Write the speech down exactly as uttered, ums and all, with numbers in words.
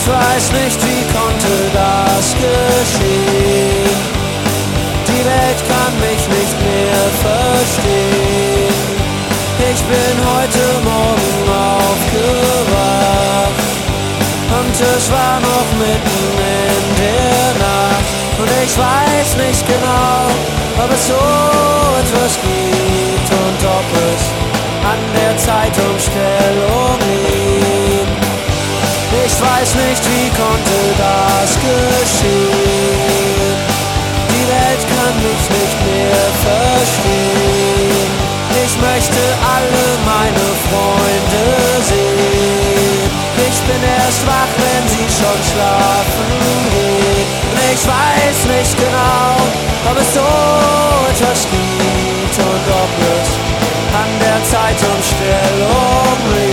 Ich weiß nicht, wie konnte das geschehen. Die Welt kann mich nicht mehr verstehen. Ich bin heute Morgen aufgewacht und es war noch mitten in der Nacht. Und ich weiß nicht genau, ob es so etwas gibt und ob es an der Zeitumstellung liegt. Ich weiß nicht, wie konnte das geschehen. Die Welt kann mich nicht mehr verstehen. Ich möchte alle meine Freunde sehen. Ich bin erst wach, wenn sie schon schlafen gehen. Und ich weiß nicht genau, ob es so etwas gibt und ob es an der Zeitumstellung liegt.